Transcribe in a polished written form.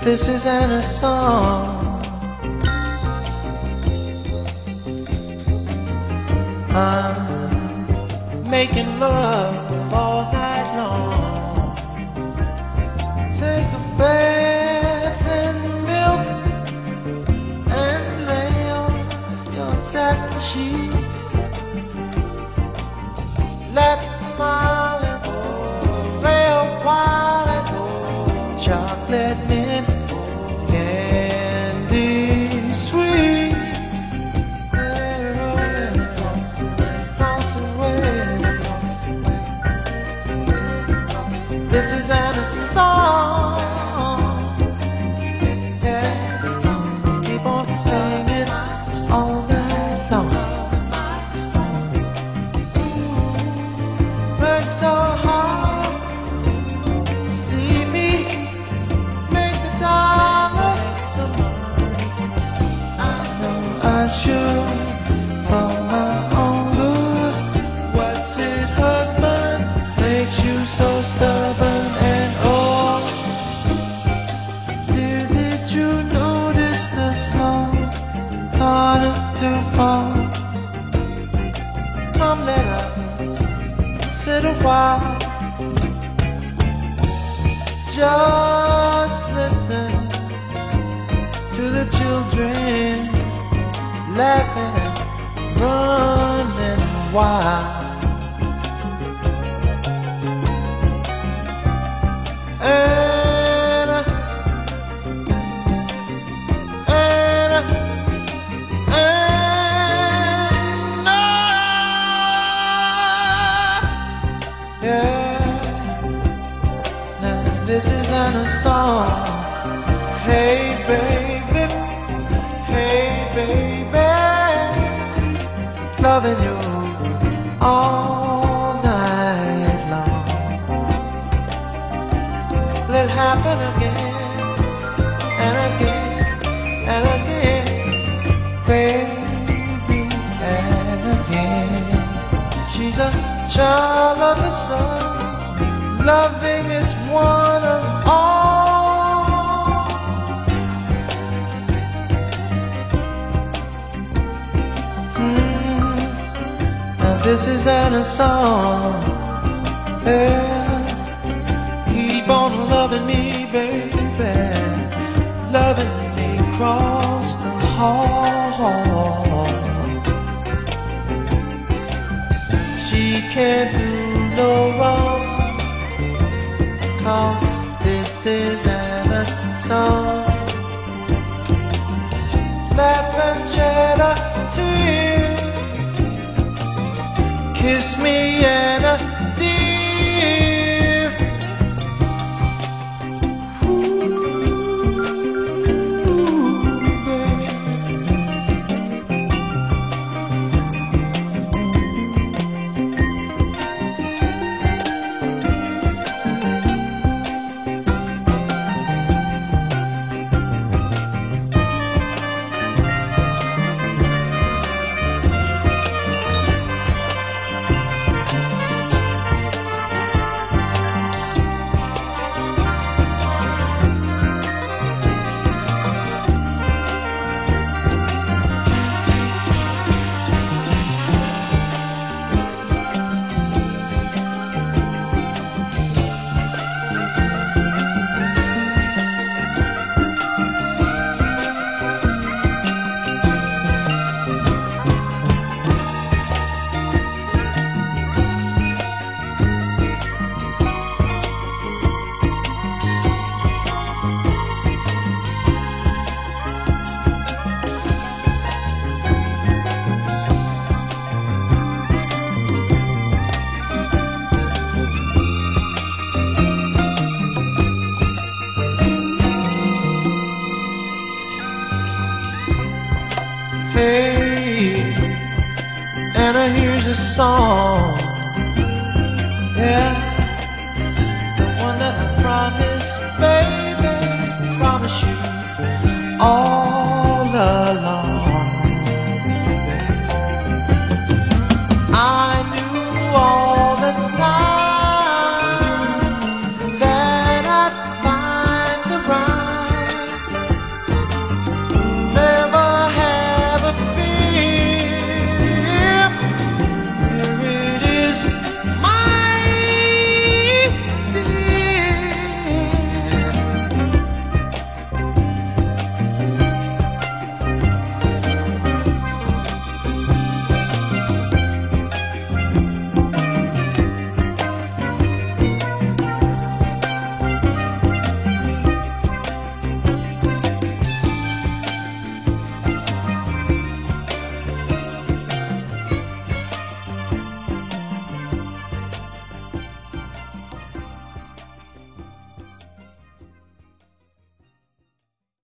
This isn't a song. I'm making love all night long. Take a bath in milk and lay on your satin sheets. Laugh and smile and play a while and chocolate mint candy sweets. This isn't a song. Keep on singing all night long. Work so hard, see me make $1. I know I should for my own good. What's it, husband, makes you so stubborn and old? Dear, did you notice the snow started to fall? Come, let us sit a while. Just listen to the children laughing and running wild. This isn't a song. Hey baby, loving you all night long. Let it happen again and again and again, baby, and again. She's a child of the sun. Loving is one of all. Now this isn't a song. Yeah. Keep on loving me, baby, loving me across the hall. She can't do no wrong, 'cause this isn't a song. Laugh and shed a tear, kiss me and a dear. Ooh, baby. Hey, and here's a song